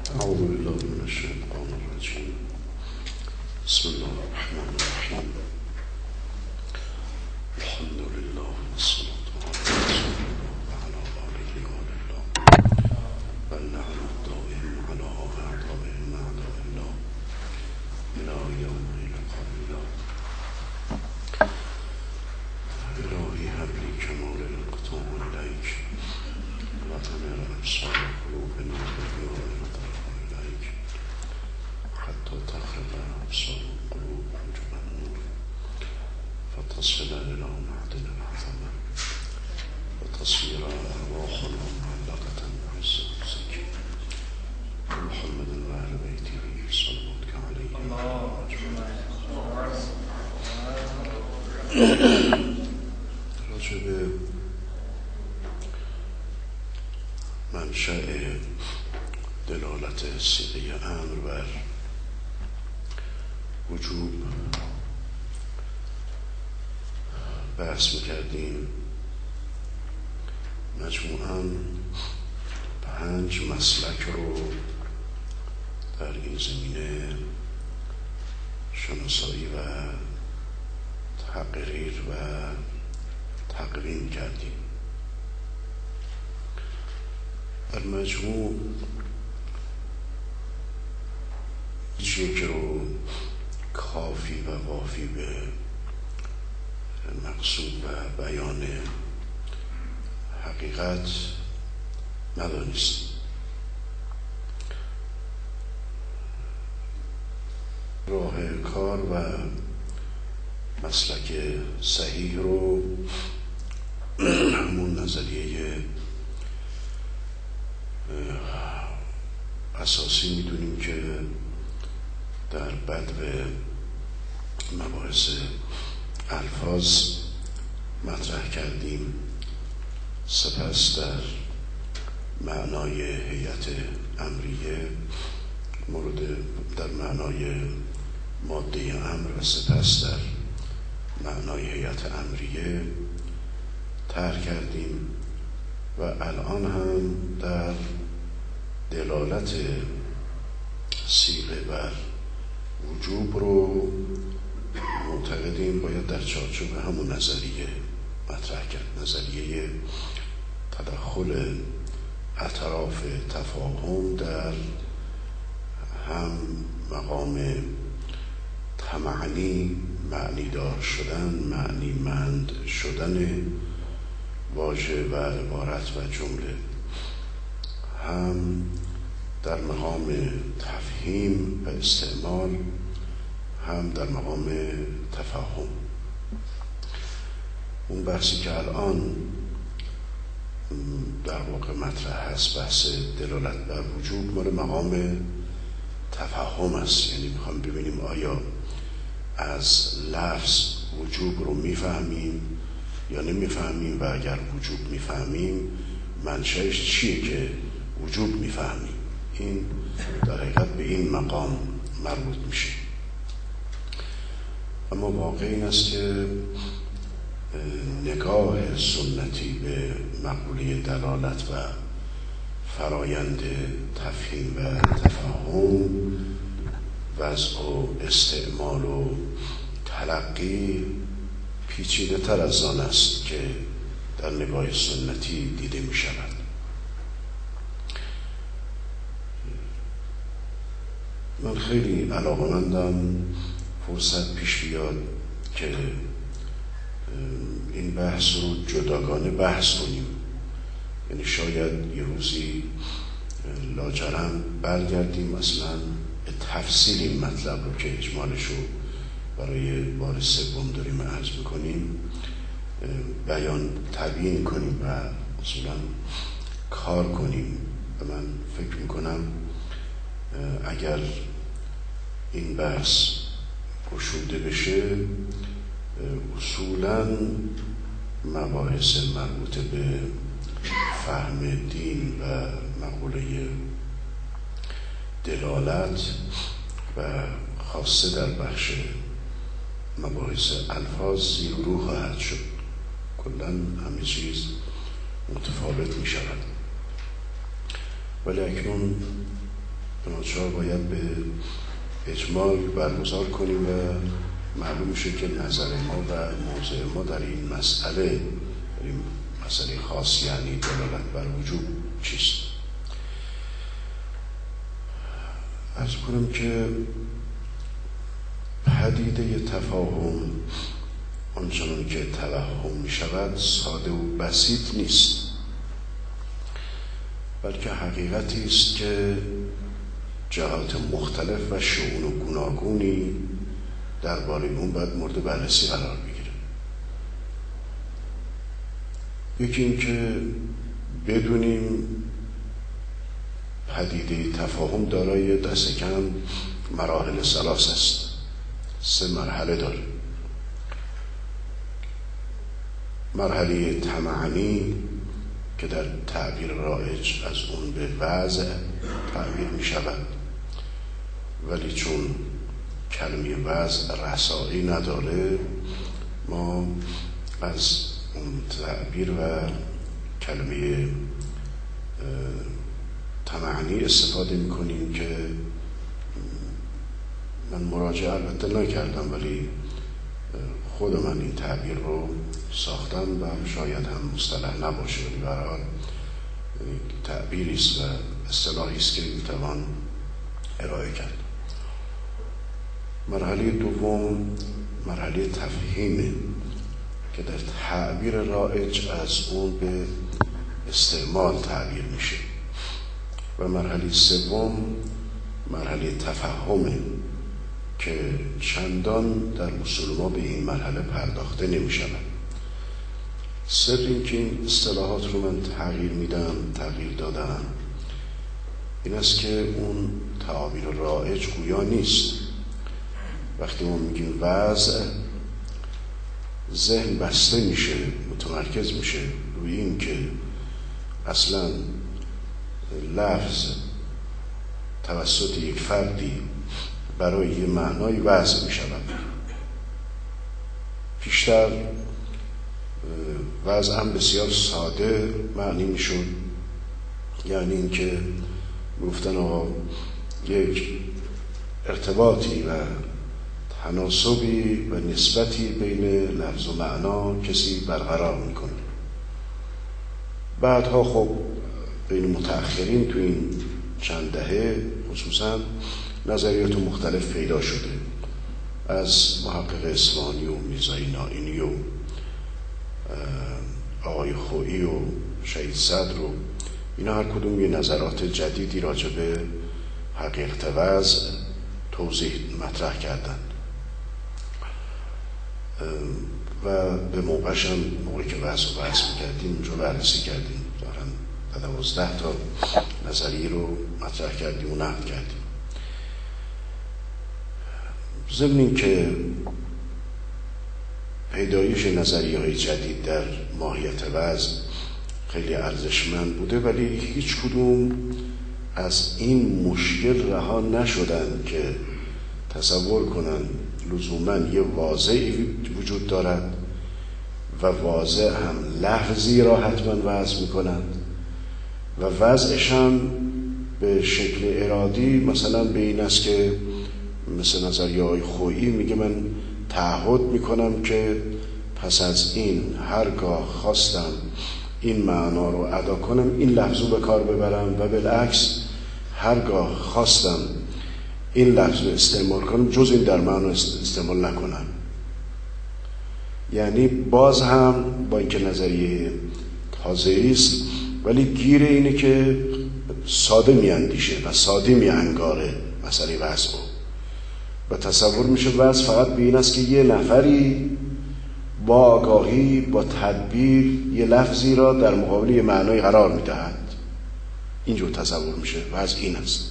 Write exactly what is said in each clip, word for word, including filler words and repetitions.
أعوذ بالله من الشيطان الرجيم. بسم الله الرحمن الرحيم. الحمد لله والصلاة على رسول الله وعلى آله ولله بل نحن الدائم على أعدائهم أعداء الله إلى يوم لقاء الله. إلهي هب لي كمال الانقطاع إليك وتنر أبصار قلوبنا بالنور إليك حتى تخرج أبصار القلوب حجب النور فتصل إلى معدن العظمة وتصير أرواحنا معلقة بعز الزكي محمد وأهل بيته صلواتك عليه راجب منشأ دلالت صیغه امر بر وجوب بحث میکردیم. مجموعاً پنج مسلک رو در این زمینه شناسایی و تقریر و تقویم کردیم. در مجموع هیچ یک رو کافی و وافی به مقصود و بیان حقیقت ندانست. راه کار و مسلک صحیح رو همون نظریه اساسی میدونیم که در بدو مباحث الفاظ مطرح کردیم. سپس در معنای هیئت امریه مورد در معنای ماده امر و سپس در معنای هیئت امریه طرح کردیم و الان هم در دلالت صیغه بر وجوب رو معتقدیم باید در چارچوب همون نظریه مطرح کرد. نظریه تدخل اطراف تفاهم در هم مقام تمعنی، معنی دار شدن، معنی مند شدن واژه و عبارت و جمله، هم در مقام تفهیم و استعمال، هم در مقام تفاهم. اون بحثی که الان در واقع مطرح هست بحث دلالت بر وجوب مال مقام تفاهم است. یعنی میخوام ببینیم آیا از لفظ وجوب رو میفهمیم یا نمیفهمیم و اگر وجوب میفهمیم منشأش چیه که وجوب میفهمیم. این در حقیقت به این مقام مربوط میشه. اما واقع این است که نگاه سنتی به مقوله دلالت و فرایند تفهیم و تفاهم، وضع و استعمال و تلقی پیچیده تر از آن است که در نگاه سنتی دیده می شود. من خیلی علاقه‌مندم فرصت پیش بیاد که این بحث رو جداگانه بحث کنیم. یعنی شاید یه روزی لاجرم برگردیم مثلا به تفصیل این مطلب رو که اجمالش رو برای بار سوم داریم عرض میکنیم بیان تبیین کنیم و اصولا کار کنیم. و من فکر میکنم اگر این بحث گشوده بشه اصولا مباحث مربوط به فهم دین و مقوله دلالت و خاصه در بخش مباحث الفاظ زیر رو خواهد شد. کلاً همه چیز متفاوت می شود. ولی اکنون ناچار باید به اجماع برگزار کنیم و معلوم میشه که نظر ما و موضع ما در این مسئله، در این مسئله خاص یعنی دلالت بر وجوب چیست. عرض کنم که پدیده تفاهم آنچنان که توهم می شود ساده و بسیط نیست، بلکه حقیقتی است که جهات مختلف و شؤون و گوناگونی درباره اون باید مورد بررسی قرار بگیره. یکی این که بدونیم پدیده تفاهم دارای دست کم مراحل ثلاث است، سه مرحله داره. مرحله تمعنی که در تعبیر رایج از اون به وضع تعبیر می شود، ولی چون کلمه وضع رسایی نداره ما از اون تعبیر و کلمه تمعنی استفاده می کنیم که من مراجعه البته نکردم ولی خود من این تعبیر رو ساختم و شاید هم مصطلح نباشه، ولی به هر حال تعبیری است و اصطلاحی است که میتوان ارائه کرد. مرحله دوم مرحله تفهیمه که در تعبیر رایج از اون به استعمال تعبیر میشه و مرحله سوم مرحله تفهمه که چندان در اصول ما به این مرحله پرداخته نمی شود. سر این که این اصطلاحات رو من تغییر میدم تغییر دادم این است که اون تعابیر رایج گویا نیست. وقتی ما میگیم وضع، ذهن بسته میشه، متمرکز میشه روی این که اصلا لفظ توسط یک فردی برای یه معنای وضع می شود. پیشتر وضع هم بسیار ساده معنی می شد، یعنی این که گفتن آقا یک ارتباطی و تناسبی و نسبتی بین لفظ و معنا کسی برقرار می کنه. بعدها خب بین متأخرین تو این چند دهه خصوصا نظریات مختلف پیدا شده، از محقق اصفهانی و میرزای نائینی و آقای خویی و شهید صدر و اینا هر کدوم یه نظرات جدیدی راجع به حقیقت وضع توضیح مطرح کردند و به موقعش هم موقعی که وضع و بحث میکردیم اونجا بررسی کردیم، دارن دوازده تا نظریه رو مطرح کردیم و نقد کردیم. ضمن این که پیدایش نظریه‌های جدید در ماهیت وضع خیلی ارزشمند بوده، ولی هیچ کدوم از این مشکل رها نشدن که تصور کنن لزوماً یه واضعی وجود دارد و واضع هم لفظی را حتما وضع میکنند و وضعش هم به شکل ارادی مثلا به این است که مثل نظریه های خویی میگه من تعهد میکنم که پس از این هرگاه خواستم این معنا رو ادا کنم این لفظ رو به کار ببرم و بالعکس هرگاه خواستم این لفظ رو استعمال کنم جز این در معنا استعمال نکنم. یعنی باز هم با اینکه نظریه تازه‌ای است ولی گیر اینه که ساده میاندیشه و ساده میانگاره مسئله وضع و تصور میشه وضع فقط به این است که یه نفری با آگاهی با تدبیر یه لفظی را در مقابل یه معنای قرار میدهد. اینجور تصور میشه وضع این است.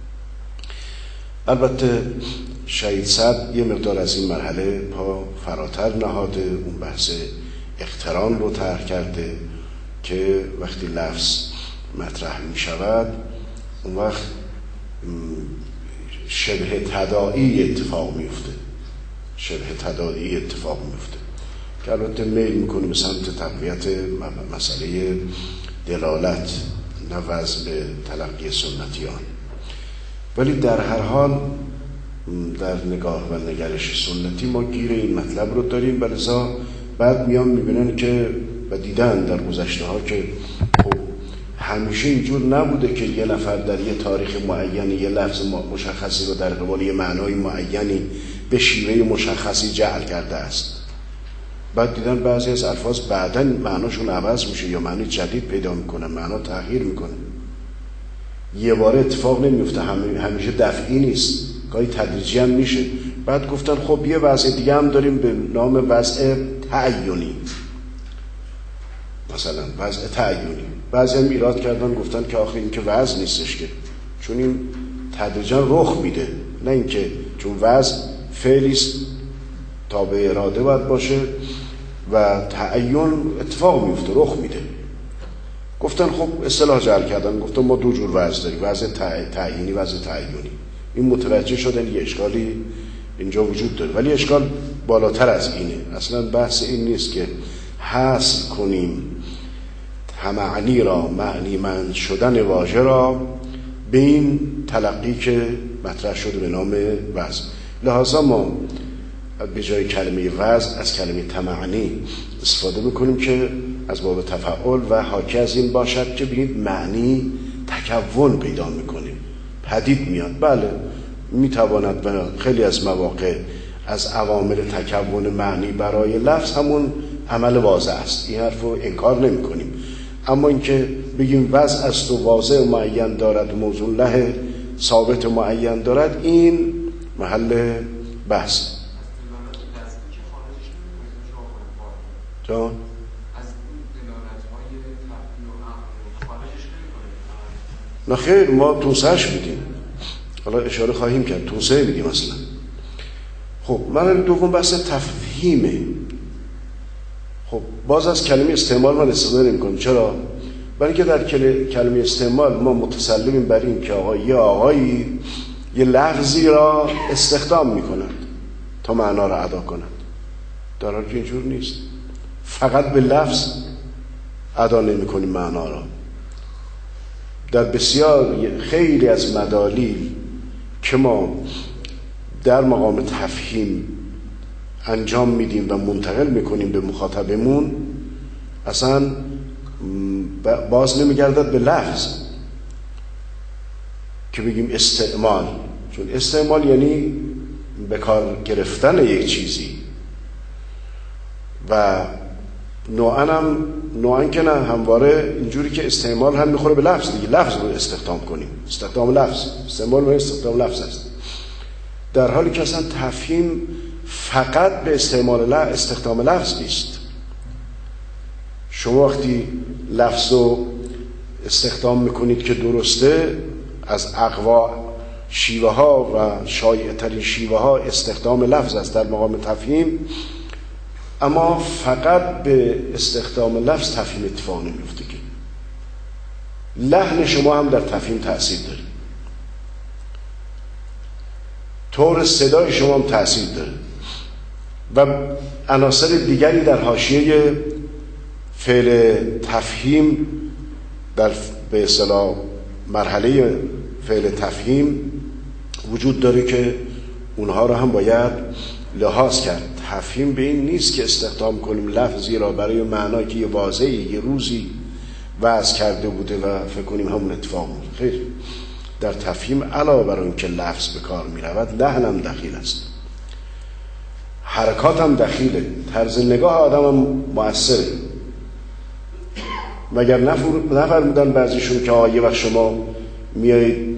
البته شهید صدر یه مقدار از این مرحله پا فراتر نهاده، اون بحث اقتران رو طرح کرده که وقتی لفظ مطرح میشود اون وقت شبه تداعی اتفاق میفته شبه تداعی اتفاق میفته که البته میل میکنه به سمت تقویت مسئله دلالت نه وضع به تلقی سنتیان. ولی در هر حال در نگاه و نگرش سنتی ما گیر این مطلب رو داریم و لذا بعد میان میبینن که و دیدن در گذشته ها که همیشه اینجور نبوده که یه نفر در یه تاریخ معینی یه لفظ مشخصی رو در قبال یه معنای معینی به شیوه مشخصی جعل کرده است. بعد دیدن بعضی از الفاظ بعداً معناشون عوض میشه یا معنی جدید پیدا میکنه، معنا تغییر میکنه. یه بار اتفاق نمیفته، همیشه دفعی نیست، گاهی تدریجی هم میشه. بعد گفتن خب یه وضع دیگه هم داریم به نام وضع تعینی، مثلا وضع تعینی. بعضی هم ایراد کردن گفتن که آخه این که وضع نیستش که، چون این تدریجا رخ میده، نه اینکه چون وضع فعلیست تابع اراده باید باشه و تعین اتفاق میفته، رخ میده. گفتن خب اصطلاح جعل کردن، گفتن ما دو جور وضع داریم، وضع تعیینی، وضع تعینی. این متوجه شدن یه اشکالی اینجا وجود داره، ولی اشکال بالاتر از اینه. اصلا بحث این نیست که حاصل کنیم همعنی را، معنی من شدن واژه را به این تلقی که مطرح شده به نام وضع. لحاظا ما به جای کلمه وضع از کلمه تمعنی استفاده میکنیم که از باب تفعول و حاکی از این باشد که بگید معنی تکون پیدا میکنه، پدید میاد. بله میتواند و خیلی از مواقع از عوامل تکون معنی برای لفظ همون عمل واضح است، این حرف رو انکار نمی کنیم. اما اینکه بگیم وضع است و واضح معین دارد، موضوع له ثابت معین دارد، این محل بحث. جان؟ نه خیر، ما توسعهش میدیم، حالا اشاره خواهیم کرد، توسعه میدیم اصلا. خب من دوم بحث تفهیمه. خب باز از کلمه استعمال من استفاده نمی کنم. چرا؟ برای اینکه در کلمه استعمال ما متسلمیم بر این که آقا یه آقایی یه لفظی را استخدام میکنند تا معنا را ادا کنند، در حالی که اینجور نیست. فقط به لفظ ادا نمی کنیم معنا را. در بسیار خیلی از مدالیل که ما در مقام تفهیم انجام میدیم و منتقل میکنیم به مخاطبمون، اصلا باز نمیگردد به لفظ که بگیم استعمال، چون استعمال یعنی به کار گرفتن یک چیزی و نوعاً هم نوعاً که نه همواره اینجوری که استعمال هم میخوره به لفظ دیگه، لفظ رو استخدام کنیم، استخدام لفظ، استعمال و استخدام لفظ است، در حالی که اصلا تفهیم فقط به استعمال استخدام لفظ نیست. شما وقتی لفظ رو استخدام میکنید که درسته، از اقوا شیوه ها و شایع ترین شیوه ها استخدام لفظ است در مقام تفهیم، اما فقط به استخدام لفظ تفهیم اتفاق نمیفته که لحن شما هم در تفهیم تأثیر داره، طور صدای شما هم تأثیر داره و عناصر دیگری در حاشیه فعل تفهیم در به اصطلاح مرحله فعل تفهیم وجود داره که اونها رو هم باید لحاظ کرد. تفهیم به این نیست که استخدام کنیم لفظی را برای معنایی که یه واضحی یه روزی وضع کرده بوده و فکر کنیم همون اتفاق بود. خیر، در تفهیم علاوه بر اون که لفظ به کار می رود، لحن هم دخیل است، حرکات هم دخیله، طرز نگاه آدم هم مؤثره. مگر نفرمودن بعضیشون که آیه وقت شما میایید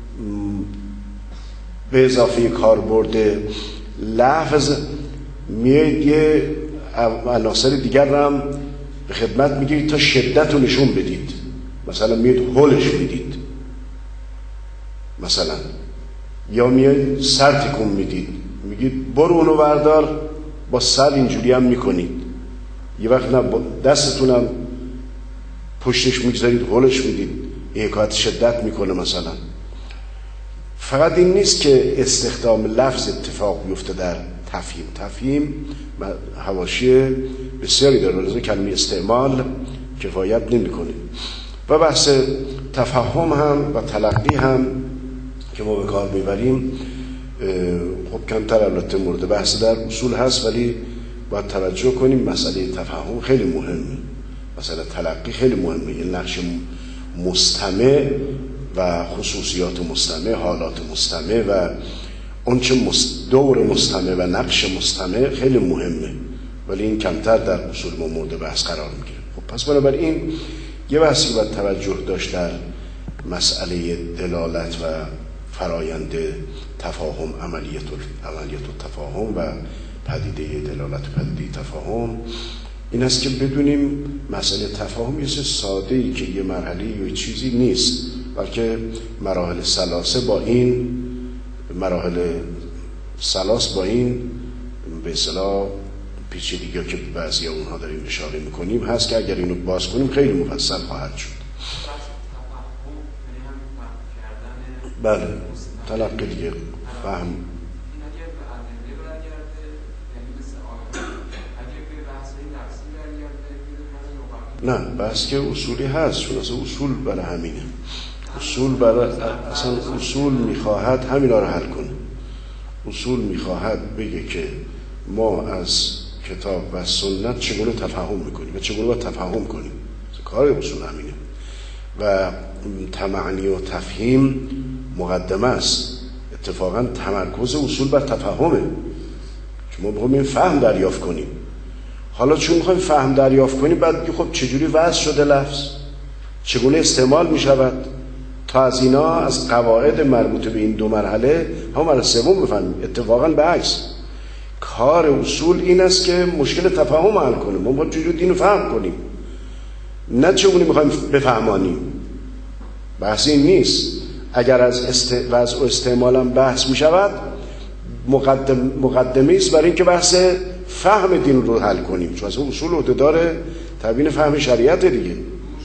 به اضافه کاربرد لفظ میایید یه عناصر دیگر رو هم به خدمت میگیرید تا شدت رو نشون بدید، مثلا میایید هولش میدید مثلا، یا میایید سر تکون میدید، میگید برو اونو بردار، با سر اینجوری هم میکنید، یه وقت نه دستتونم پشتش میگذارید هولش میدید، این حکایت شدت میکنه مثلا. فقط این نیست که استخدام لفظ اتفاق بیفته در تفهیم، تفهیم حواشی بسیاری داره، لذا کلمه استعمال کفایت نمیکنه. و بحث تفهم هم و تلقی هم که ما به کار میبریم خب کمتر البته مورد بحث در اصول هست، ولی باید توجه کنیم مسئله تفاهم خیلی مهمه، مسئله تلقی خیلی مهمه. یه نقش مستمع و خصوصیات مستمع، حالات مستمع و اون چه دور مستمع و نقش مستمع خیلی مهمه، ولی این کمتر در اصول ما مورد بحث قرار میگیره. خب پس بنابراین یه بحثی باید توجه داشت در مسئله دلالت و فرایند تفاهم، عملیت عملیت تفاهم و پدیده دلالت و پدیده تفاهم، این است که بدونیم مسئله تفاهم یه ساده ای که یه مرحله یا چیزی نیست، بلکه مراحل ثلاثه با این مراحل ثلاث با این به اصطلاح پیچیدگی که بعضی اونها داریم اشاره میکنیم هست که اگر اینو باز کنیم خیلی مفصل خواهد شد. بله، تلقی دیگه، فهم. نه، بحث که اصولی هست، چون اصلا اصول برای همینه. اصول برای اصلا اصول میخواهد همینا رو حل کنه. اصول میخواهد بگه که ما از کتاب و سنت چگونه تفاهم میکنیم و چگونه باید تفاهم کنیم. کار اصول همینه و تمعنی و تفهیم مقدمه است. اتفاقا تمرکز اصول بر تفاهمه، چون ما بخوایم فهم دریافت کنیم. حالا چون میخوایم فهم دریافت کنیم بعد بگیم خب چجوری وضع شده لفظ، چگونه استعمال میشود، تا از اینا از قواعد مربوط به این دو مرحله هم مرحله سوم بفهمیم. اتفاقا به عکس کار اصول این است که مشکل تفاهم حل کنیم. ما باید چجوری دین رو فهم کنیم، نه چگونه میخوایم بفهمانیم. بحث این نیست. اگر از است... وضع و استعمال هم بحث میشود مقدم... مقدمه است برای اینکه بحث فهم دین رو حل کنیم، چون از اصول عهده‌دار تبیین فهم شریعت دیگه.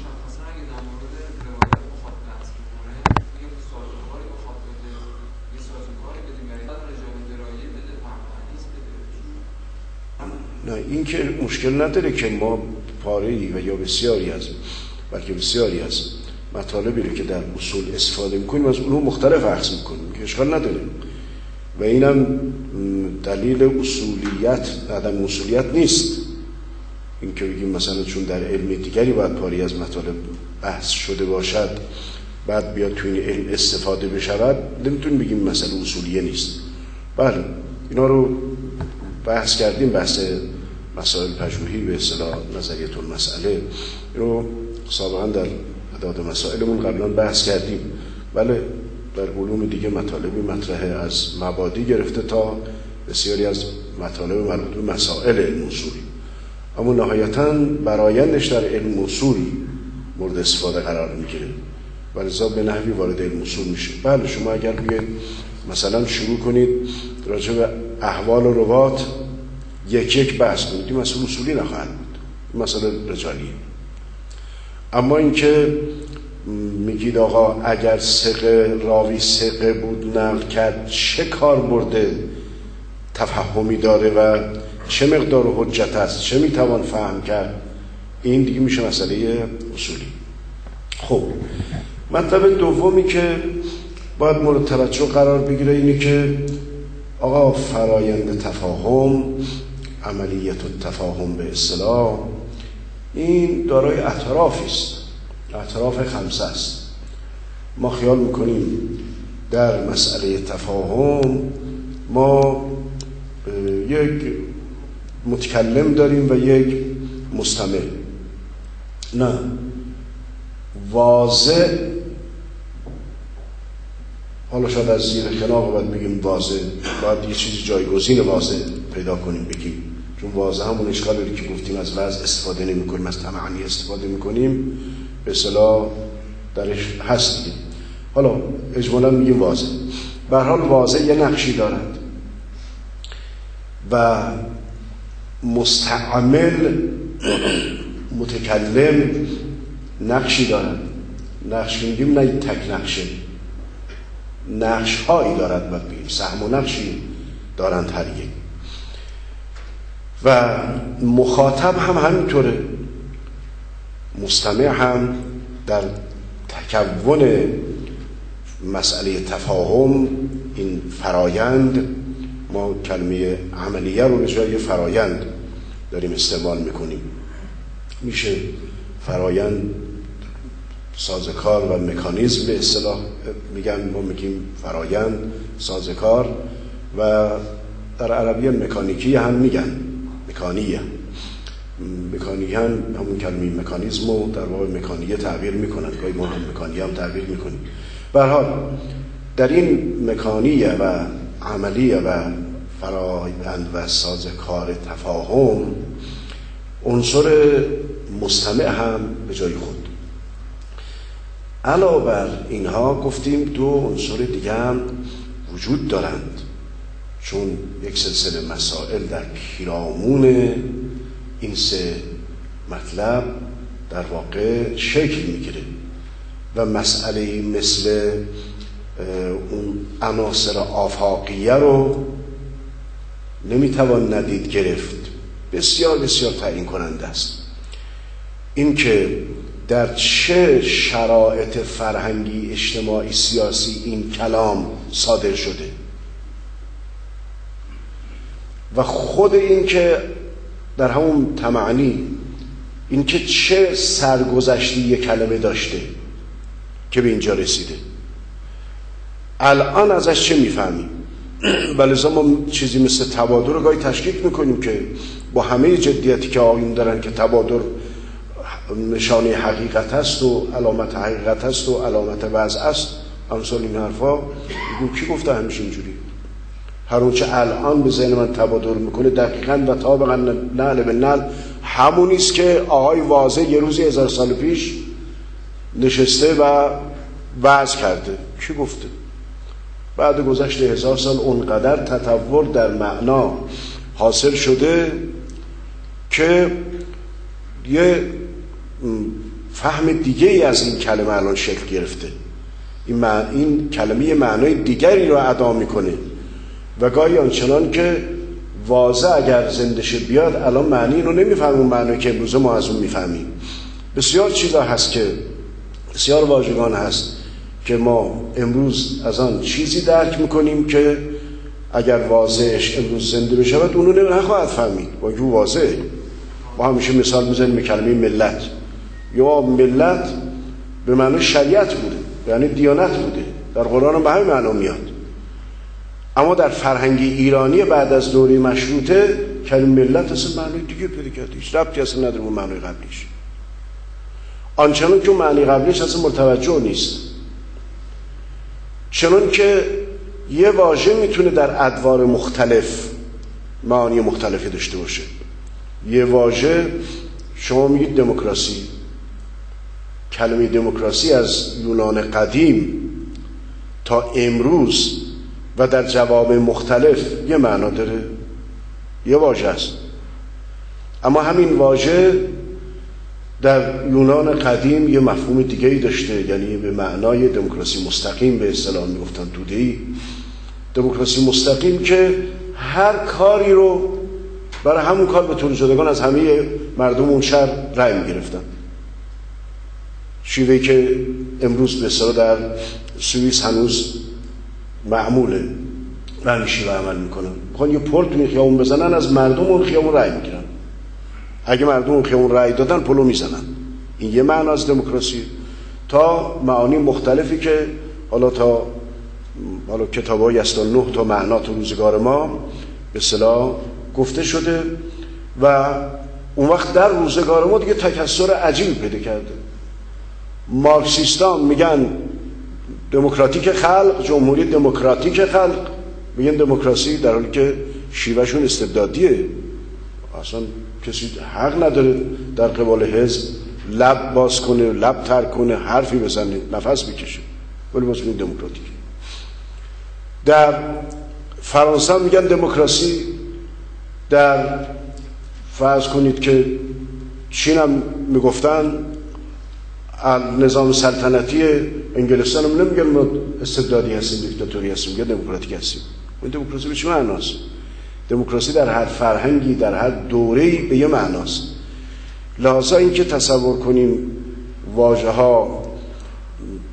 نه، این که مشکل نداره که ما پاره‌ای و یا بسیاری از بلکه بسیاری از مطالبی رو که در اصول استفاده میکنیم از اونو مختلف اخذ میکنیم که اشکال نداره و اینم دلیل اصولیت عدم اصولیت نیست. این که بگیم مثلا چون در علم دیگری باید پاری از مطالب بحث شده باشد بعد بیاد تو این علم استفاده بشود، نمیتونیم بگیم مثلا اصولیه نیست. بله، اینا رو بحث کردیم، بحث مسائل پژوهی به اصطلاح نظریه المسئله رو سابقا در اعداد مسائلمون قبلا بحث کردیم. بله، در علوم دیگه مطالبی مطرحه از مبادی گرفته تا بسیاری از مطالب مربوط به مسائل علم اصول، اما نهایتاً برایندش در علم اصول مورد استفاده قرار میگیره و لذا به نحوی وارد علم اصول میشه. بله، شما اگر بیاید مثلا شروع کنید راجع به احوال و روات یک یک بحث کنید، این مسئله اصولی نخواهد بود، این مسئله رجالیه. اما اینکه میگید آقا اگر ثقه راوی ثقه بود نقل کرد چه کار برده تفهمی داره و چه مقدار حجت است، چه میتوان فهم کرد، این دیگه میشه مسئله اصولی. خب مطلب دومی که باید مورد توجه قرار بگیره اینه که آقا فرایند تفاهم، عملیت التفاهم به اصطلاح، این دارای اطرافی است، اطراف خمسه است. ما خیال میکنیم در مسئله تفاهم ما یک متکلم داریم و یک مستمع. نه، واضح، حالا شاید از زیر خناق باید بگیم واضح، باید یه چیزی جایگزین واضح پیدا کنیم بگیم، چون واضح همون اشکالی که گفتیم از وضع استفاده نمی کنیم، از تمعنی استفاده می کنیم، به اصطلاح درش هست دیگه. حالا اجمالا میگیم واضح. به هر حال واضح یه نقشی دارد و مستعمل متکلم نقشی دارد. نقش میگیم نه تک نقشه، نقش هایی دارد، باید بگیم سهم و نقشی دارند هر یک. و مخاطب هم همینطوره، مستمع هم در تکون مسئله تفاهم، این فرایند، ما کلمه عملیه رو به جای فرایند داریم استعمال میکنیم. میشه فرایند سازوکار و مکانیزم به اصطلاح میگن، ما میگیم فرایند سازوکار، و در عربی مکانیکی هم میگن مکانیه. مکانیه هم همون کلمه مکانیزم رو در واقع مکانیه تعبیر میکنن، گاهی ما هم مکانیه هم تعبیر میکنیم. به هر حال در این مکانیه و عملیه و فرایند و سازوکار تفاهم عنصر مستمع هم به جای خود. علاوه بر اینها گفتیم دو عنصر دیگه هم وجود دارند، چون یک سلسله مسائل در پیرامون این سه مطلب در واقع شکل میگیره و مسئله مثل اون عناصر آفاقیه رو نمیتوان ندید گرفت. بسیار بسیار تعیین کننده است این که در چه شرایط فرهنگی، اجتماعی، سیاسی این کلام صادر شده و خود این که در همون تمعنی این که چه سرگذشتی یک کلمه داشته که به اینجا رسیده، الان ازش چه میفهمیم. بلکه ما چیزی مثل تبادر رو گاهی تشکیک میکنیم که با همه جدیتی که آقایون دارن که تبادر نشانه حقیقت است و علامت حقیقت است و علامت وضع است، امثال این حرفا، کی گفته همیشه اینجوری؟ هر اونچه الان به ذهن من تبادر میکنه دقیقاً و طابقاً نعل به نعل همونی است که آقای واضح یه روزی هزار سال پیش نشسته و وضع کرده. کی گفته؟ بعد گذشت هزار سال اونقدر تطور در معنا حاصل شده که یه فهم دیگه ای از این کلمه الان شکل گرفته. این, مع... این کلمه یه معنای دیگری رو ادا میکنه و گاهی آنچنان که واضح اگر زندشه بیاد الان معنی رو نمیفهمیم، معنی که امروز ما از اون میفهمیم. بسیار چیزا هست که بسیار واژگان هست که ما امروز از آن چیزی درک میکنیم که اگر واضحش امروز زنده بشود اونو نخواهد فهمید. با جو واضحه. ما همیشه مثال میزنیم به کلمه ملت. یا ملت به معنی شریعت بوده، یعنی دیانت بوده، در قرآن هم به همین معنا میاد. اما در فرهنگ ایرانی بعد از دوره مشروطه کلمه ملت اصلا معنی دیگه پیدا کرده، هیچ ربطی اصلا نداره به معنی قبلیش. آنچنان که معنی قبلیش اصلا متوجه نیست. چنان که یه واژه میتونه در ادوار مختلف معانی مختلفی داشته باشه. یه واژه شما میگید دموکراسی، کلمه دموکراسی از یونان قدیم تا امروز و در جواب مختلف یه معنا داره، یه واژه است. اما همین واژه در یونان قدیم یه مفهوم دیگه‌ای داشته، یعنی به معنای دموکراسی مستقیم به اصطلاح میگفتن توده‌ای. دموکراسی مستقیم که هر کاری رو برای همون کار به طور جداگانه از همه مردم اون شهر رأی می‌گرفتن. شیوهی که امروز به اصطلاح در سوئیس هنوز معموله و همین شیوه عمل میکنن. میخوان یه پل تو خیابون بزنن، از مردم اون خیابون رأی میگیرن. اگه مردم اون خیابون رأی دادن پلو میزنن. این یه معنی از دموکراسی. تا معانی مختلفی که حالا تا حالا کتابای است تا نه تا معنا تو روزگار ما به اصطلاح گفته شده و اون وقت در روزگار ما دیگه تکثر عجیبی پیدا کرده. مارکسیستان میگن دموکراتیک خلق، جمهوری دموکراتیک خلق، میگن دموکراسی، در حالی که شیوهشون استبدادیه. اصلا کسی حق نداره در قبال حزب لب باز کنه، لب تر کنه، حرفی بزنه، نفس بکشه، ولی باز میگن دموکراتیک. در فرانسه میگن دموکراسی، در فرض کنید که چین هم میگفتن، نظام سلطنتی انگلستان هم نمیگن ما استبدادی هستیم، دیکتاتوری هستیم، میگن دموکراتیک هستیم. این دموکراسی به چه معناست؟ دموکراسی در هر فرهنگی در هر دوره‌ای به یه معناست. لحاظا این که تصور کنیم واژه ها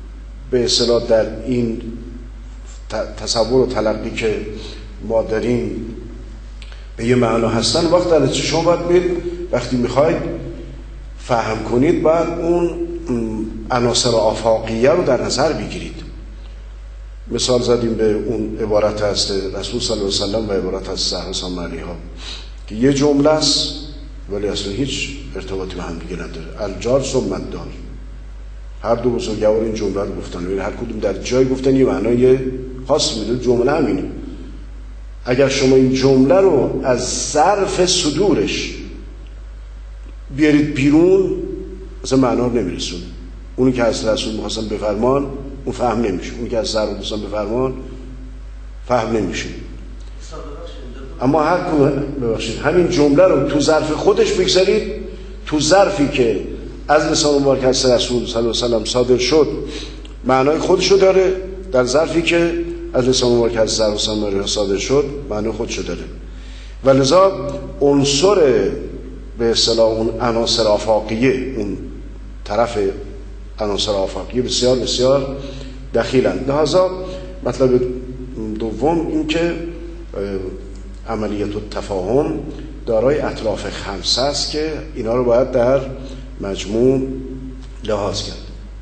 به اصطلاح در این تصور و تلقی که ما داریم به یه معنا هستن، وقت در نتیجه شما باید بید وقتی میخواید فهم کنید باید اون عناصر آفاقیه رو در نظر بگیرید. مثال زدیم به اون عبارت از رسول صلی الله علیه و سلم و عبارت از زهرا سلام علیها که یه جمله است ولی اصلا هیچ ارتباطی به هم دیگه نداره. الجار ثم الدار، هر دو بزرگوار این جمله رو گفتن، ولی هر کدوم در جای گفتن یه معنای خاص میده. جمله همینه. اگر شما این جمله رو از ظرف صدورش بیارید بیرون اصلا معنا رو نمیرسونه. اونی که از رسول می‌خواستن بفرمان اون فهم نمیشه، اونی که از ظرف می‌خواستن بفرمان فهم نمیشه. اما هر کدوم ببخشید همین جمله رو تو ظرف خودش بگذارید، تو ظرفی که از لسان مبارک از رسول صلی الله علیه و سلم صادر شد معنای خودشو داره، در ظرفی که از لسان مبارک از زهرا سلام علیها صادر شد معنای خودشو داره. و لذا عنصر به اصطلاح اون عناصر آفاقیه، اون طرف عناصر آفاقیه بسیار بسیار دخیلند. لذا مطلب دوم این که عملیت التفاهم دارای اطراف خمسه است که اینا رو باید در مجموع لحاظ کرد.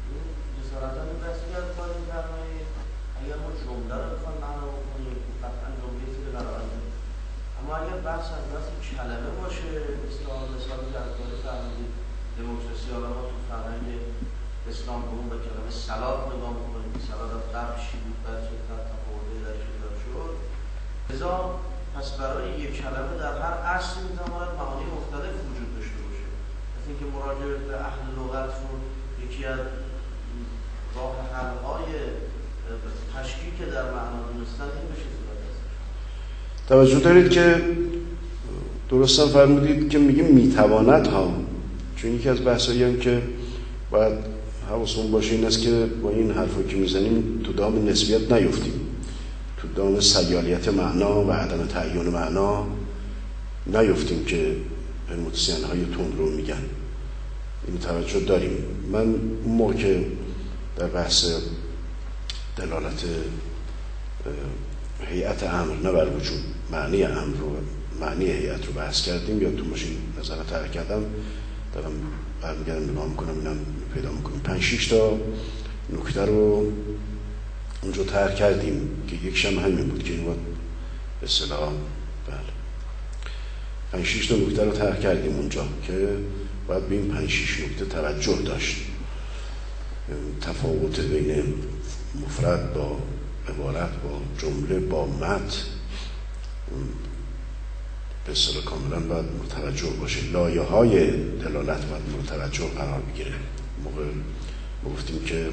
پس برای یک کلمه در هر عصر می‌تواند معانی مختلف وجود داشته باشه. مثل اینکه مراجعه به اهل لغت رو یکی از راه حل‌های تشکیک در معنا دونستن این بشه صورت است. توجه دارید که درستاً فرمودید که میگیم میتواند ها، چون یکی از بحثایی هم که باید حواسمون باشه این است که با این حرفو که میزنیم تو دام نسبیت نیفتیم، تو دام سیالیت معنا و عدم تعیین معنا نیفتیم که متسین های تون رو میگن. این توجه داریم. من اون موقع که در بحث دلالت هیئت امر نه بر وجود معنی امر رو معنی هیئت رو بحث کردیم، یا تو ماشین نظرت ترک کردم دارم برمیگردم نگاه میکنم اینم پیدا میکنم پنج شیش تا نکته رو اونجا طرح کردیم که یکیش هم همین بود که این بود به اصطلاح بله پنج شیش تا نکته رو طرح کردیم اونجا که باید به این پنج شیش نکته توجه داشت. تفاوت بین مفرد با عبارت با جمله با متن به اصطلاح کاملا باید متوجه باشه. لایه های دلالت باید متوجه قرار بگیره. موقع گفتیم که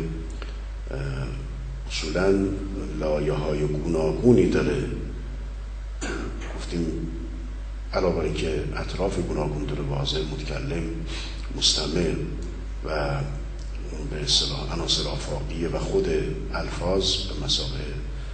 اصولا لایه های گوناگونی داره، گفتیم علاوه بر اینکه اطراف گوناگون داره، واضح، متکلم، مستمع و به اصطلاح عناصر آفاقیه و خود الفاظ به مثابه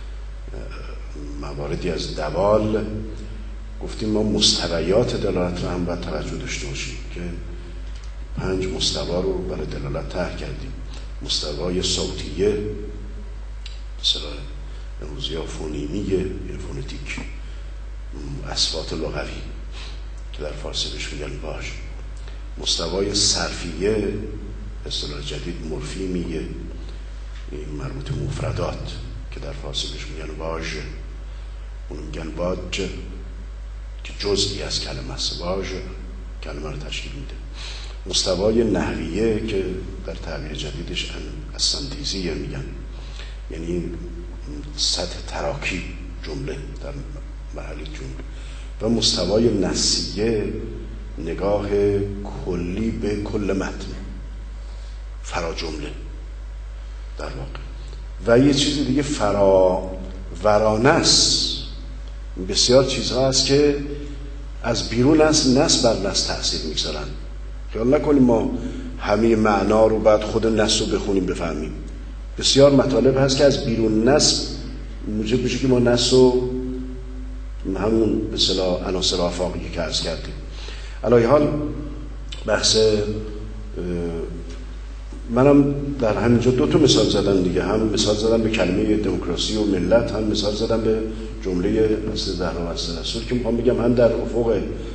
مواردی از دوال. گفتیم ما مستویات دلالت رو هم باید توجه داشته باشیم که پنج مستوا رو برای دلالت طرح کردیم. مستوای صوتیه مثلا امروزی ها فونیمیه یا فونتیک، اصوات لغوی که در فارسی بهش میگن واژ. مستوای صرفیه اصطلاح جدید مورفیمیه، این مربوط مفردات که در فارسی بهش میگن واژه، اون میگن واج که جزئی از کلمه است، واژ کلمه رو تشکیل میده. مستوای نحویه که در تعبیر جدیدش اسنتیزیه میگن، یعنی سطح تراکیب جمله در مرحله جمله. و مستوای نسیه نگاه کلی به کل متن، فرا جمله در واقع. و یه چیز دیگه فرا ورانس، بسیار چیزها هست که از بیرون از نص بر نص تأثیر میگذارن. خیال نکنیم ما همه معنا رو بعد خود نص رو بخونیم بفهمیم. بسیار مطالب هست که از بیرون نص موجب بشه که ما نص رو همون به اصطلاح عناصر آفاقی که عرض کردیم. علی حال بحث منم در همینجا دو تا مثال زدم دیگه، هم مثال زدم به کلمه دموکراسی و ملت، هم مثال زدم به جمله مثل زهرا و رسول که میخوام بگم هم در افق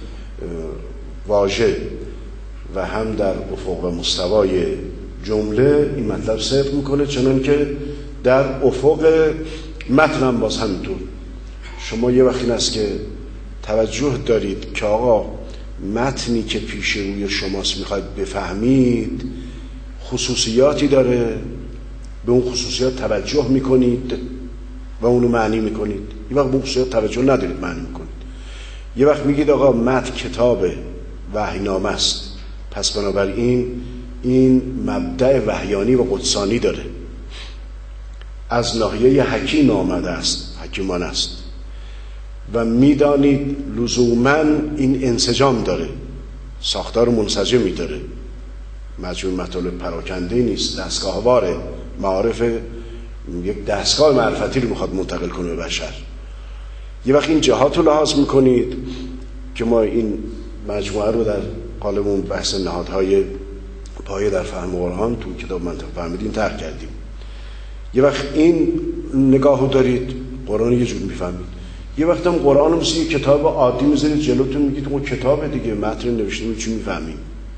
واژه و هم در افق و مستوای جمله این مطلب صدق میکنه، چنان که در افق متن هم باز همینطور. شما یه وقتی است که توجه دارید که آقا متنی که پیش روی شماست میخواید بفهمید خصوصیاتی داره، به اون خصوصیات توجه میکنید و اونو معنی میکنید. یه وقت به اون خصوصیات توجه ندارید، معنی میکنید. یه وقت میگید آقا متن کتاب وحینامه است، پس بنابراین این مبدأ وحیانی و قدسانی داره، از ناحیه حکیم آمده است، حکیمان است و میدانید لزوما این انسجام داره، ساختار منسجمی داره، مجموع مطالب پراکنده نیست، دستگاهواره، معارف یک دستگاه معرفتی رو میخواد منتقل کنه به بشر. یه وقت این جهات رو لحاظ میکنید که ما این مجموعه رو در قالب اون بحث نهادهای پایه در فهم قرآن تو کتاب منطق فهمیدیم طرح کردیم. یه وقت این نگاهو دارید، قرآن یه جور میفهمید. یه وقت هم قرآن رو مثل یه کتاب عادی میذارید جلوتون، میگید اون کتاب دیگه، متن نوشته می چی میفهمیم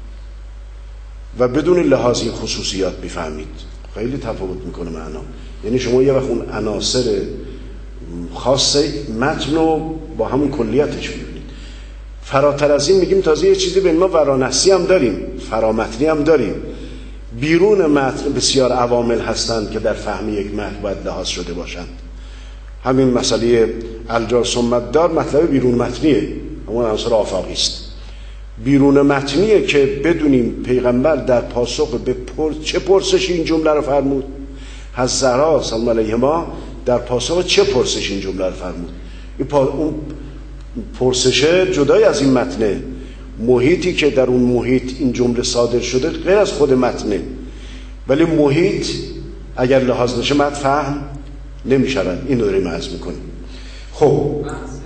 و بدون لحاظ این خصوصیات میفهمید. خیلی تفاوت میکنه معنا. یعنی شما یه وقت اون عناصر خاص متن رو با همون کلیتش میبینید. فراتر از این میگیم تازه یه چیزی به ما ورانسی هم داریم، فرامتنی هم داریم. بیرون متن بسیار عوامل هستند که در فهم یک متن باید لحاظ شده باشند. همین مسئله الجار ثمت دار مطلب بیرون متنیه، همون عناصر آفاقی است. بیرون متنیه که بدونیم پیغمبر در پاسخ به پر... چه پرسشی این جمله رو فرمود، حضرت زهرا سلام علیهما در پاسخ چه پرسشی این جمله رو فرمود. این پا... اون پرسشه جدای از این متنه، محیطی که در اون محیط این جمله صادر شده غیر از خود متنه، ولی محیط اگر لحاظ نشه متن فهم نمی شود. این رو داریم عرض میکنیم. خب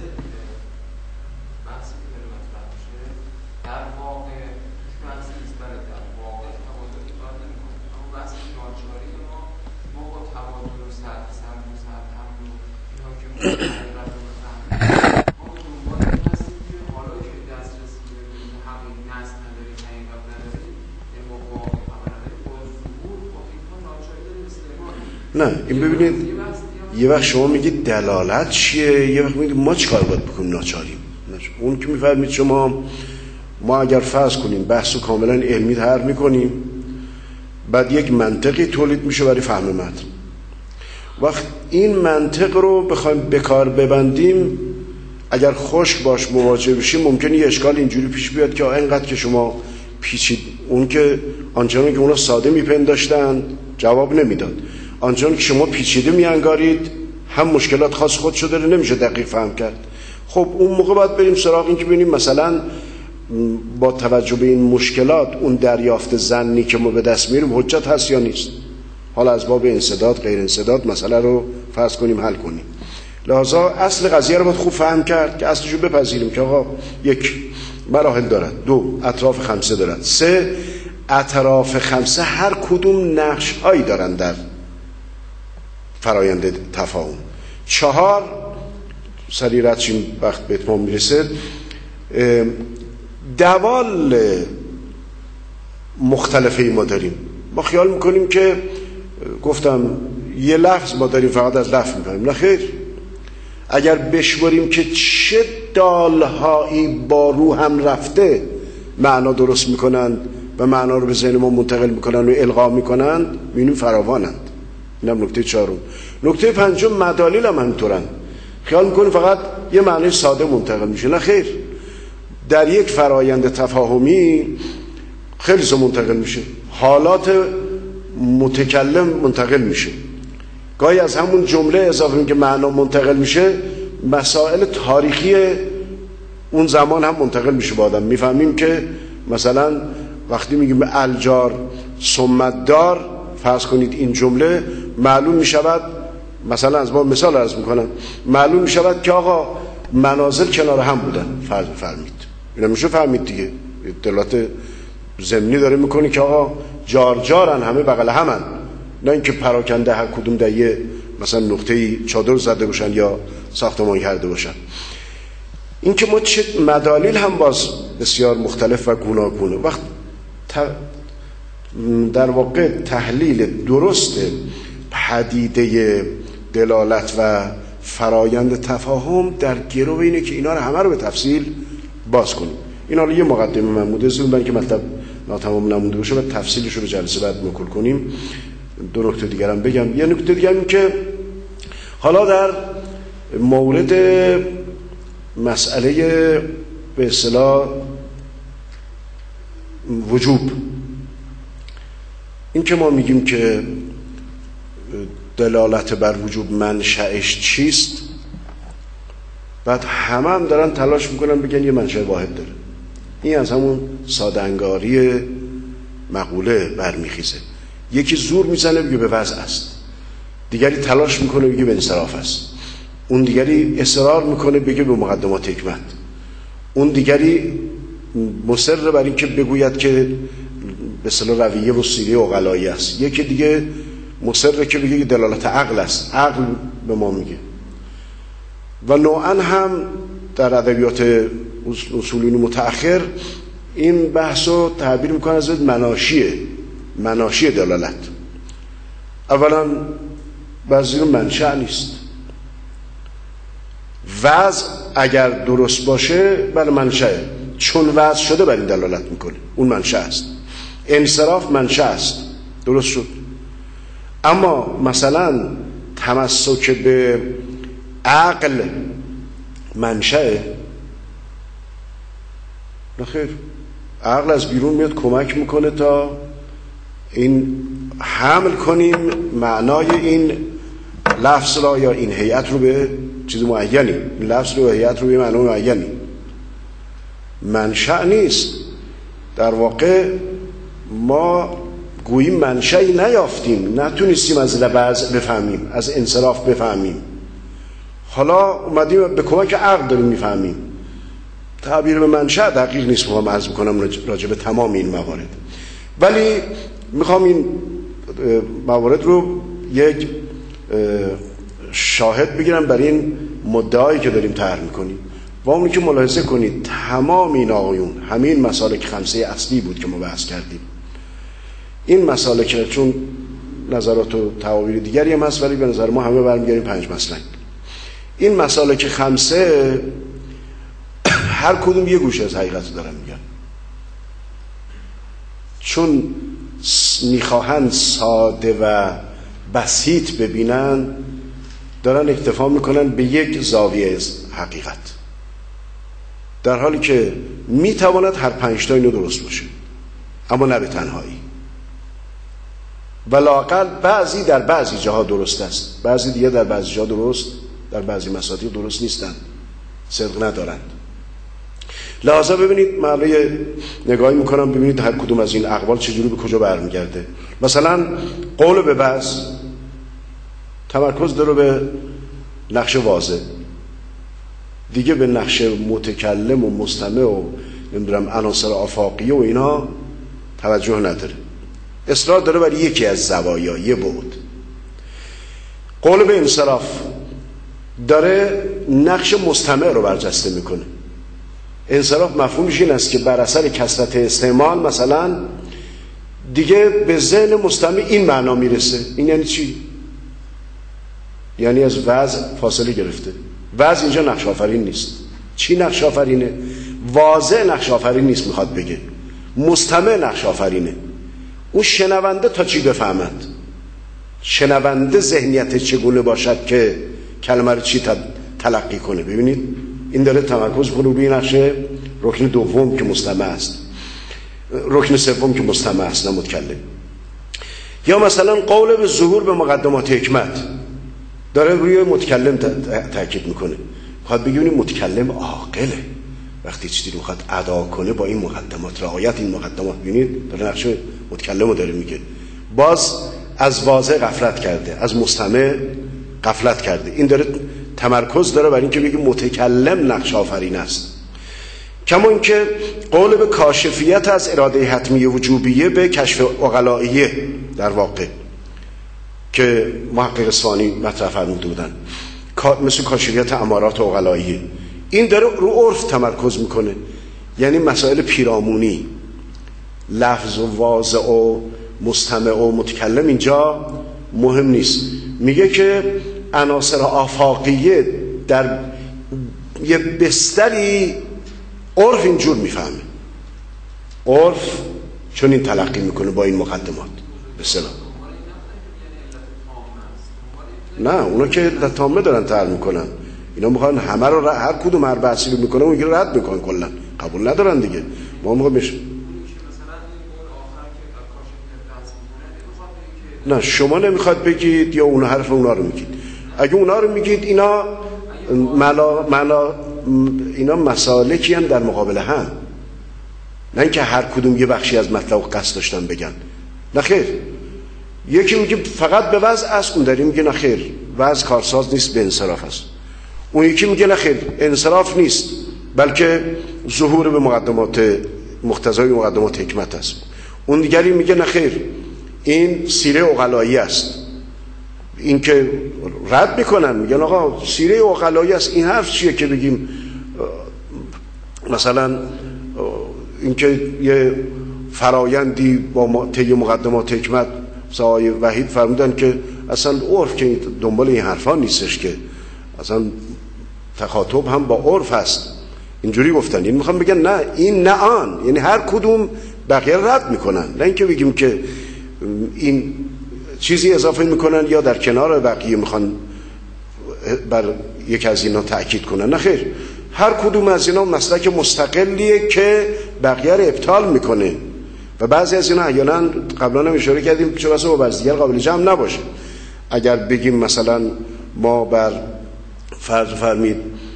نه این ببینید، یه وقت شما میگید دلالت چیه، یه وقت میگید ما چیکار باید بکنیم ناچاریم. اون که میفرمید شما، ما اگر فرض کنیم بحث رو کاملا علمی طرح میکنیم، بعد یک منطقی تولید میشه برای فهم متن. وقت این منطق رو بخوایم به کار ببندیم، اگر خشک باش مواجه بشیم ممکنه یه اشکال اینجوری پیش بیاد که اینقدر که شما پیچید، اون که آنچنان که اونا ساده میپنداشتن جواب نمیداد، آنچنان که شما پیچیده میانگارید هم مشکلات خاص خودشو داره، نمیشه دقیق فهم کرد. خب اون موقع باید بریم سراغ این که ببینیم مثلا با توجه به این مشکلات اون دریافت ظنی که ما به دست میاریم حجت هست یا نیست. حالا از باب انسداد غیر انسداد مسئله رو فرض کنیم حل کنیم. لذا اصل قضیه رو باید خوب فهم کرد که اصلشو بپذیریم که آقا یک مراحل دارد، دو اطراف خمسه دارد، سه اطراف خمسه هر کدوم نقش هایی دارن در فرایند تفاهم، چهار سریرت چین وقت به اتمام میرسه دوال مختلفی ما داریم. ما خیال میکنیم که گفتم یه لفظ ما داریم فقط از لفظ میکنیم، نه خیر. اگر بشوریم که چه دالهایی با رو هم رفته معنا درست میکنند و معنا رو به ذهن ما منتقل میکنند و القا میکنند، میبینیم فراوانند. اینم نکته چهارم. نکته پنجم مدالیل هم همینطورن. خیال میکنیم فقط یه معنی ساده منتقل میشه، نه خیر. در یک فرایند تفاهمی خیلی سا منتقل میشه، حالات متکلم منتقل میشه، گاهی از همون جمله اضافه می که معنا منتقل میشه مسائل تاریخی اون زمان هم منتقل میشه با آدم. میفهمیم که مثلا وقتی میگیم الجار ثمت دار، فرض کنید این جمله معلوم میشود، مثلا از ما مثال عرض میکنم، معلوم میشود که آقا منازل کنار هم بودن، فرض فرمید. اینا میشه فهمید دیگه، اطلاعات ضمنی داره میکنی که آقا جار جارن، همه بغل همن، نه اینکه پراکنده هر کدوم در یه مثلا نقطه‌ای چادر زده باشن یا ساختمان کرده باشن. این که ما چه مدالیل هم باز بسیار مختلف و گوناگونه. وقت در واقع تحلیل درست پدیده دلالت و فرایند تفاهم در گرو اینه که اینا رو همه رو به تفصیل باز کنیم. اینا رو یه مقدمه من بوده زون برای که مطلب ناتمام نمونده باشه و تفصیلش رو جلسه بعد مکل کنیم. دو نکته دیگر هم بگم. یه نکته دیگر این که حالا در مورد مسئله به اصطلاح وجوب، این که ما میگیم که دلالت بر وجوب منشأش چیست، بعد همه هم دارن تلاش میکنن بگن یه منشأ واحد داره. این از همون ساده‌انگاری مقوله برمیخیزه. یکی زور میزنه بگه به وضع است، دیگری تلاش میکنه بگه به انصراف است، اون دیگری اصرار میکنه بگه به مقدمات حکمت، اون دیگری مصر بر این که بگوید که به اصطلاح رویه و سیره عقلایی است، یکی دیگه مصر که بگه دلالت عقل است، عقل به ما میگه. و نوعا هم در ادبیات اصولین متأخر این بحثو تعبیر میکنه از مناشیه مناشی دلالت. اولا بعضی رو منشأ نیست. وضع اگر درست باشه بله منشأه، چون وضع شده بر این دلالت میکنه، اون منشأ است. انصراف منشأ است، درست شد. اما مثلا تمسک به عقل منشأه؟ نخیر، عقل از بیرون میاد کمک میکنه تا این حمل کنیم معنای این لفظ را یا این هیئت رو به چیز معینی، این لفظ رو به هیئت رو به معنای معینی. منشأ نیست. در واقع ما گویی منشأی نیافتیم، نتونستیم از لباس بفهمیم، از انصراف بفهمیم. حالا اومدیم به کمک عقل داریم میفهمیم. تعبیر به منشأ دقیق نیست، میخوام عرض بکنم راجع به تمام این موارد. ولی میخوام این موارد رو یک شاهد بگیرم برای این مدعایی که داریم طرح میکنیم. و اونی که ملاحظه کنید تمام این آقایون همین مسالک خمسه اصلی بود که ما بحث کردیم. این مسالک چون نظرات و تعابیر دیگری هم هست ولی به نظر ما همه برمیگردیم پنج مسلک. این مسالک خمسه هر کدوم یه گوشه از حقیقت دارن میگن، چون میخواهند ساده و بسیط ببینن دارن اکتفا میکنن به یک زاویه از حقیقت، در حالی که میتواند هر پنجتا اینو درست باشه اما نه به تنهایی. ولااقل بعضی در بعضی جاها درست است، بعضی دیگه در بعضی جاها درست، در بعضی مساطیق درست نیستند، صدق ندارند. لحاظا ببینید معلومه نگاهی میکنم ببینید هر کدوم از این اقوال چجوری به کجا برمیگرده. مثلا قول به بعض تمرکز داره به نقش واضح، دیگه به نقش متکلم و مستمع و نمیدونم عناصر آفاقیه و اینا توجه نداره، اصرار داره برای یکی از زوایا، یه بعد. قول به انصراف داره نقش مستمع رو برجسته میکنه. انصراف مفهومش این است که بر اثر کثرت استعمال مثلا دیگه به ذهن مستمع این معنا میرسه. این یعنی چی؟ یعنی از وضع فاصله گرفته. وضع اینجا نقش آفرین نیست. چی نقش آفرینه؟ واضح نقش آفرین نیست، میخواد بگه مستمع نقش آفرینه. اون شنونده تا چی بفهمد، شنونده ذهنیت چگونه باشد که کلمه رو چی تلقی کنه. ببینید این داره تمرکز کنه روی نقش رکن دوم که مستمع است، رکن سوم که مستمع است نه متکلم. یا مثلا قول به ظهور به مقدمات حکمت داره روی متکلم تاکید میکنه، میخواد بگه متکلم عاقله وقتی چیزی رو میخواد ادا کنه با این مقدمات، رعایت این مقدمات. ببینید داره نقش متکلم رو داره میگه. باز از واضح غفلت کرده، از مستمع غفلت کرده. این داره تمرکز داره برای اینکه بگه متکلم نقش آفرین است. کما اینکه قول به کاشفیت از اراده حتمی وجوبیه به کشف عقلائیه در واقع که محقق اصفهانی مطرح فرموده بودن، مثل کاشفیت امارات عقلائیه، این داره رو عرف تمرکز میکنه. یعنی مسائل پیرامونی، لفظ و واضع و مستمع و متکلم اینجا مهم نیست. میگه که عناصر آفاقیه در یه بستری عرف اینجور میفهمه، عرف چون این تلقی میکنه با این مقدمات به اصطلاح. نه اونا که لطامه دارن تر میکنن، اینا میخوان همه رو رد، هر کدوم هر بحثی رو میکنه اون رو رد میکنن، کلا قبول ندارن دیگه. ما میخوام بشه نه شما نمیخواد بگید یا اون حرف اونا رو میگید. اگه اونا رو میگید اینا ملا ملا اینا مسالکی هم در مقابل هم، نه اینکه هر کدوم یه بخشی از مطلب قصد داشتن بگن. نه خیر، یکی میگه فقط به وضع است، اون داری میگه نه خیر وضع کارساز نیست به انصراف است. اون یکی میگه نه خیر انصراف نیست بلکه ظهور به مقدمات مقتضای مقدمات حکمت است. اون دیگری میگه نه خیر این سیره عقلایی است. این که رد میکنن میگن آقا سیره عقلایی است. این حرف چیه که بگیم مثلا این که یه فرایندی با طی مقدمات حکمت سایه وحید فرمودن که اصلا عرف که دنبال این حرفا نیستش، که اصلا تخاطب هم با عرف هست، اینجوری گفتن. این میخوام بگن نه این نه آن، یعنی هر کدوم بقیه رد میکنن، نه اینکه بگیم که این چیزی اضافه میکنن یا در کنار بقیه میخوان بر یک از اینا تأکید کنن. نه خیر، هر کدوم از اینا مسلک مستقلیه که بقیه رو ابطال میکنه و بعضی از اینا احیانا قبلا هم اشاره کردیم چه بسا با بعضی دیگر قابل جمع نباشه. اگر بگیم مثلا ما بر فرض فرمید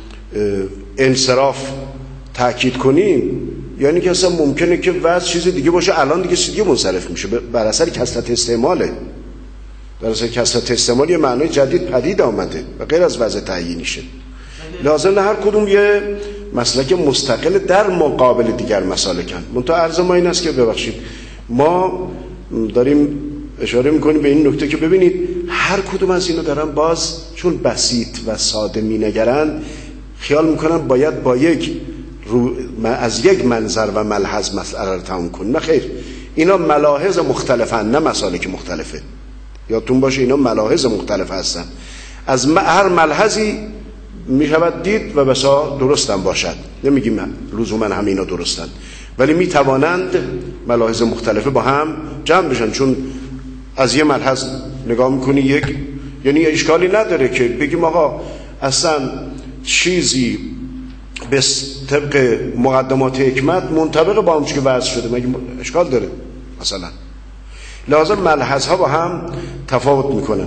انصراف تأکید کنیم، یعنی که اصلا ممکنه که وضع چیز دیگه باشه، الان دیگه چیز دیگه منصرف میشه بر اثر کثرت استعماله. در اثر کثرت استعمال یه معنای جدید پدید آمده و غیر از وضع تعیینیشه. لازم هر کدوم یه مسلک مستقل در مقابل دیگر مسالکن. منتها عرض ما این است که ببخشید ما داریم اشاره میکنیم به این نکته که ببینید هر کدوم از اینا دارن باز چون بسیط و ساده مینگرن خیال میکنن باید با یک رو از یک منظر و ملحظ مسئله رو تمام کن. نه خیر، اینا ملاحظ مختلفن نه مسالک مختلفه. یادتون باشه اینا ملاحظ مختلف هستن، از هر ملحظی میشود دید و بسا درستن باشد. نمیگیم لزوما همه اینا درستن، ولی میتوانند ملاحظ مختلفه با هم جمع بشن. چون از یه ملحظ نگاه میکنی یک، یعنی اشکالی نداره که بگیم آقا اصلا چیزی به طبق مقدمات حکمت منطبق با اون چیزی که وضع شده، مگه اشکال داره؟ مثلا لازم ملحظ ها با هم تفاوت میکنن.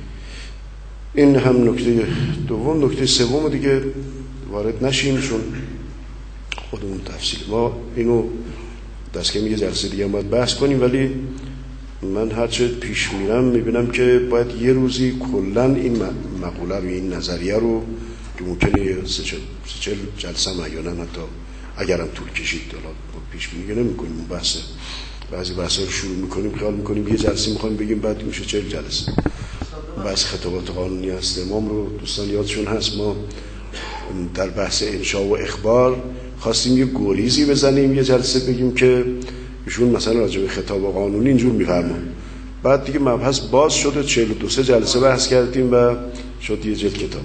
این هم نکته دوم. نکته سوم دیگه وارد نشیم چون خودمون تفصیل ما اینو دست کم یه جلسه دیگه باید بحث کنیم، ولی من هرچه پیش میرم میبینم که باید یه روزی کلن این مقوله رو، این نظریه رو که ممکنه سه چل جلسه احیانا حتی اگرم طول کشید حالا پیش میگه نمی کنیم اون بحثه، بعضی بحثا رو شروع میکنیم خیال میکنیم یه جلسه میخوایم بگیم بعد میشه چل جلسه. بحث خطابات قانونی است امام رو دوستان یادشون هست، ما در بحث انشاء و اخبار خواستیم یه گریزی بزنیم، یه جلسه بگیم که ایشون مثلا راجع به خطاب قانونی اینجور میفرمان، بعد دیگه مبحث باز شد، چهل و دو سه جلسه بحث کردیم و شد یه جلد کتاب.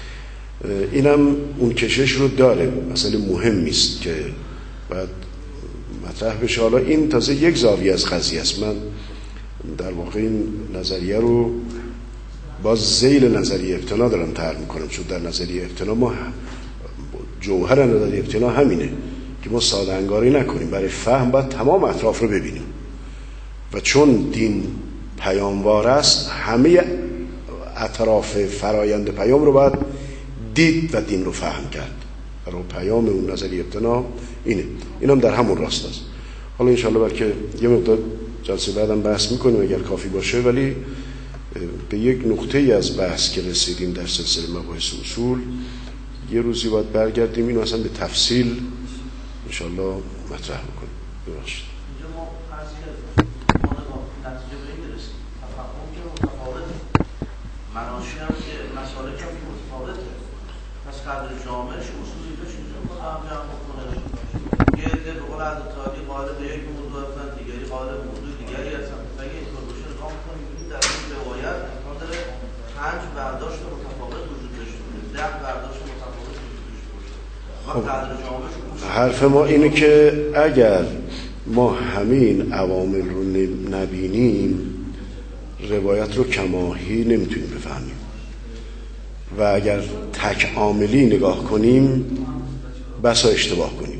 اینم اون کشش رو داره، مسئله مهمی است که بعد مطرح بشه. حالا این تازه یک زاویه از قضیه است. من در واقع این نظریه رو باز ذیل نظریه ابتنا دارم طرح میکنم، چون در نظریه ابتنا ما جوهر نظریه ابتنا همینه که ما ساده انگاری نکنیم، برای فهم باید تمام اطراف رو ببینیم و چون دین پیاموار است همه اطراف فرایند پیام رو باید دید و دین رو فهم کرد. برای پیام اون نظریه ابتنا اینه، این هم در همون راست است. حالا انشاءالله بلکه یه مقدار جلسه بعدم بحث میکنیم اگر کافی باشه، ولی به یک نقطه ای از بحث که رسیدیم در سلسله مباحث اصول یه روزی باید برگردیم اینو اصلا به تفصیل انشالله مطرح بکنیم. ببخشید اینجا ما عرض کردیم ما نتیجه به این برسیم تفاهم که متفاوته، مناشی هم که مسالک هم که متفاوته، پس قدر جامعش اصولی داشت اینجا با هم جمع بکنه. یه عده به قول حضرت عالی قائل به یک موضوع هستن، دیگری قائل به موضوع دیگری هستن. اگه اینطور باشه نگاه می‌کنیم می‌بینیم در این روایت امکان داره پنج برداشت متفاوت وجود داشته باشه، ده برداشت متفاوت وجود داشته باشه. خب قدر جامعش حرف ما اینه که اگر ما همین عوامل رو نبینیم روایت رو کماهی نمیتونیم بفهمیم و اگر تک عاملی نگاه کنیم بسا اشتباه کنیم.